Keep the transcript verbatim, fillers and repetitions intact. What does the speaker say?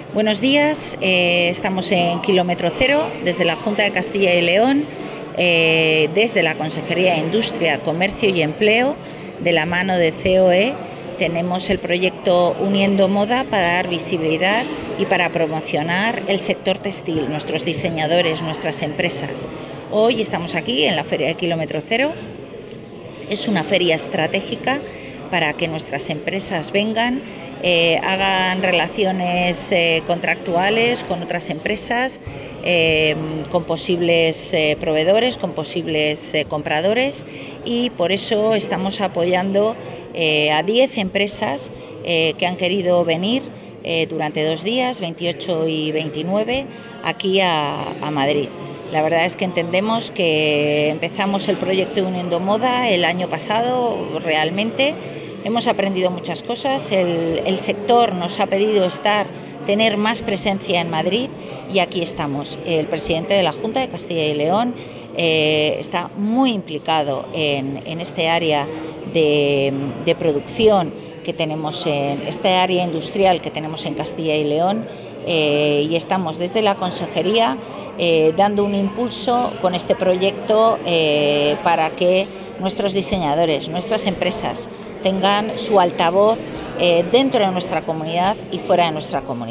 Buenos días, eh, estamos en Kilómetro Cero, desde la Junta de Castilla y León, eh, desde la Consejería de Industria, Comercio y Empleo, de la mano de C O E, tenemos el proyecto Uniendo Moda para dar visibilidad y para promocionar el sector textil, nuestros diseñadores, nuestras empresas. Hoy estamos aquí en la Feria de Kilómetro Cero. Es una feria estratégica para que nuestras empresas vengan, eh, hagan relaciones eh, contractuales con otras empresas, eh, con posibles eh, proveedores, con posibles eh, compradores, y por eso estamos apoyando eh, a diez empresas eh, que han querido venir eh, durante dos días, veintiocho y veintinueve, aquí a, a Madrid. La verdad es que entendemos que empezamos el proyecto Uniendo Moda el año pasado, realmente hemos aprendido muchas cosas, el, el sector nos ha pedido estar, tener más presencia en Madrid, y aquí estamos. El presidente de la Junta de Castilla y León eh, está muy implicado en, en este área de, de producción que tenemos en este área industrial que tenemos en Castilla y León, eh, y estamos desde la Consejería eh, dando un impulso con este proyecto eh, para que nuestros diseñadores, nuestras empresas tengan su altavoz eh, dentro de nuestra comunidad y fuera de nuestra comunidad.